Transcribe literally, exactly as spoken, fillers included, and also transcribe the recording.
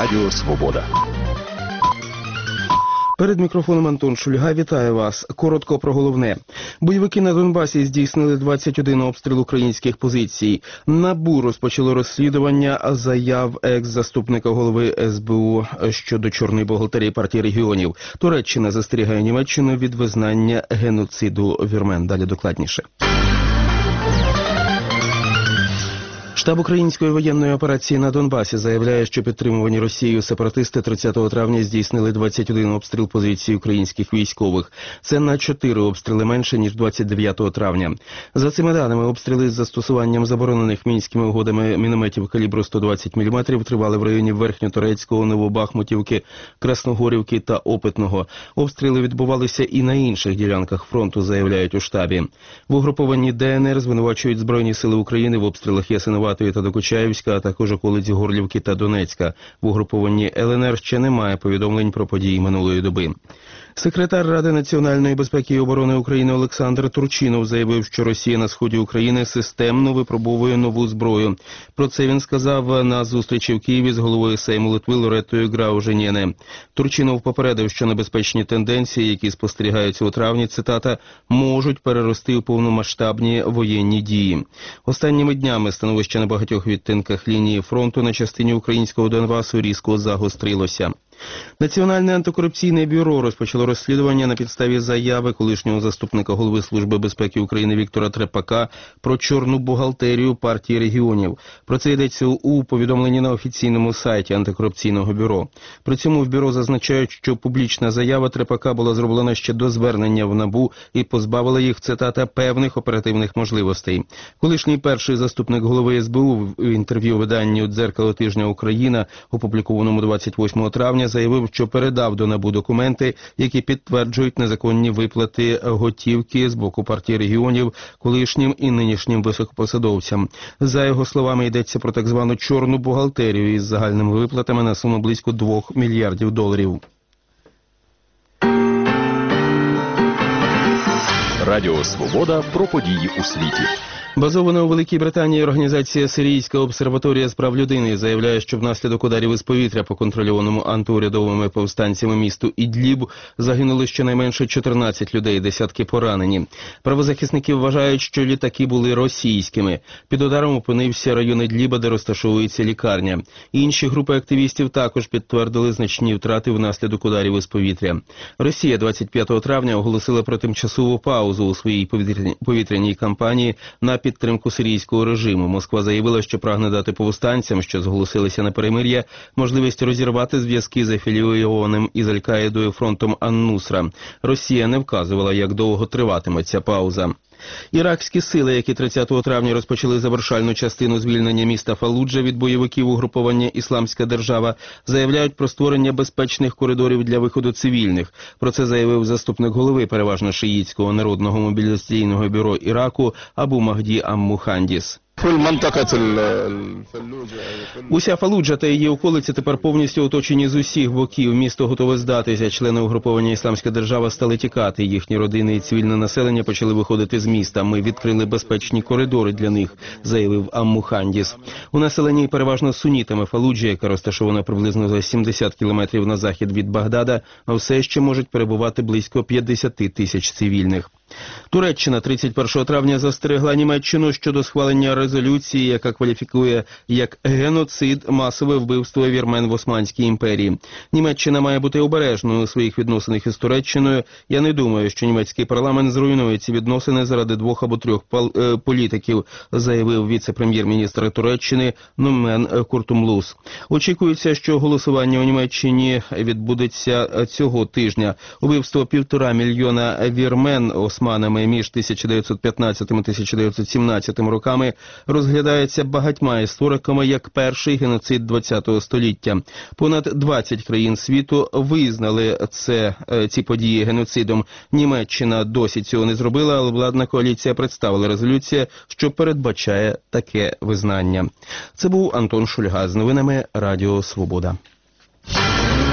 Радіо Свобода. Перед мікрофоном Антон Шульга. Вітаю вас. Коротко про головне. Бойовики на Донбасі здійснили двадцять один обстріл українських позицій. НАБУ розпочало розслідування заяв екс-заступника голови ес бе у щодо чорної бухгалтерії партії регіонів. Туреччина застерігає Німеччину від визнання геноциду вірмен. Далі докладніше. Штаб української воєнної операції на Донбасі заявляє, що підтримувані Росією сепаратисти тридцятого травня здійснили двадцять один обстріл позицій українських військових. Це на чотири обстріли менше, ніж двадцять дев'ятого травня. За цими даними, обстріли з застосуванням заборонених мінськими угодами мінометів калібру сто двадцять міліметрів тривали в районі Верхньоторецького, Новобахмутівки, Красногорівки та Опитного. Обстріли відбувалися і на інших ділянках фронту, заявляють у штабі. В угрупованні де ен ер звинувачують Збройні сили України в обстрілах Ясинуватої та Докучаївська, а також околиці Горлівки та Донецька. В угрупованні ел ен ер ще немає повідомлень про події минулої доби. Секретар Ради національної безпеки і оборони України Олександр Турчинов заявив, що Росія на сході України системно випробовує нову зброю. Про це він сказав на зустрічі в Києві з головою Сейму Литви Лоретою Грауженіне. Турчинов попередив, що небезпечні тенденції, які спостерігаються у травні, цитата, можуть перерости в повномасштабні воєнні дії. Останніми днями становище на багатьох відтинках лінії фронту на частині українського Донбасу різко загострилося. Національне антикорупційне бюро розпочало розслідування на підставі заяви колишнього заступника голови Служби безпеки України Віктора Трепака про чорну бухгалтерію партії регіонів. Про це йдеться у повідомленні на офіційному сайті антикорупційного бюро. При цьому в бюро зазначають, що публічна заява Трепака була зроблена ще до звернення в НАБУ і позбавила їх, цитата, певних оперативних можливостей. Колишній перший заступник голови ес бе у в інтерв'ю виданню «Дзеркало тижня Україна», опублікованому двадцять восьмого травня, заявив, що передав до НАБУ документи, які підтверджують незаконні виплати готівки з боку партії регіонів колишнім і нинішнім високопосадовцям. За його словами, йдеться про так звану чорну бухгалтерію із загальними виплатами на суму близько двох мільярдів доларів. Радіо Свобода про події у світі. Базована у Великій Британії організація «Сирійська обсерваторія з прав людини» заявляє, що внаслідок ударів із повітря по контрольованому антиурядовими повстанцями місту Ідліб загинули щонайменше чотирнадцять людей, десятки поранені. Правозахисники вважають, що літаки були російськими. Під ударом опинився район Ідліба, де розташовується лікарня. Інші групи активістів також підтвердили значні втрати внаслідок ударів із повітря. Росія двадцять п'ятого травня оголосила про тимчасову паузу у своїй повітряній кампанії на підтримку сирійського режиму. Москва заявила, що прагне дати повстанцям, що зголосилися на перемир'я, можливість розірвати зв'язки з афілійованим із Аль-Каїдою фронтом Ан-Нусра. Росія не вказувала, як довго триватиме ця пауза. Іракські сили, які тридцятого травня розпочали завершальну частину звільнення міста Фалуджа від бойовиків угруповання «Ісламська держава», заявляють про створення безпечних коридорів для виходу цивільних. Про це заявив заступник голови переважно шиїтського народного мобілізаційного бюро Іраку Абу Магді Ам-Мухандіс. Уся Фалуджа та її околиці тепер повністю оточені з усіх боків. Місто готове здатися. Члени угруповання «Ісламська держава» стали тікати. Їхні родини і цивільне населення почали виходити з міста. Ми відкрили безпечні коридори для них, заявив Ам-Мухандіс. У населенні переважно сунітами Фалуджі, яка розташована приблизно за сімдесят кілометрів на захід від Багдада, все ще можуть перебувати близько п'ятдесят тисяч цивільних. Туреччина тридцять першого травня застерегла Німеччину щодо схвалення резолюції, яка кваліфікує як геноцид масове вбивство вірмен в Османській імперії. Німеччина має бути обережною у своїх відносинах із Туреччиною. Я не думаю, що німецький парламент зруйнує ці відносини заради двох або трьох політиків, заявив віце-прем'єр-міністр Туреччини Нумен Куртумлус. Очікується, що голосування у Німеччині відбудеться цього тижня. Убивство півтора мільйона вірмен османами між тисяча дев'ятсот п'ятнадцятим і тисяча дев'ятсот сімнадцятим роками розглядається багатьма істориками як перший геноцид ХХ століття. Понад двадцять країн світу визнали це, ці події геноцидом. Німеччина досі цього не зробила, але владна коаліція представила резолюцію, що передбачає таке визнання. Це був Антон Шульга з новинами Радіо Свобода.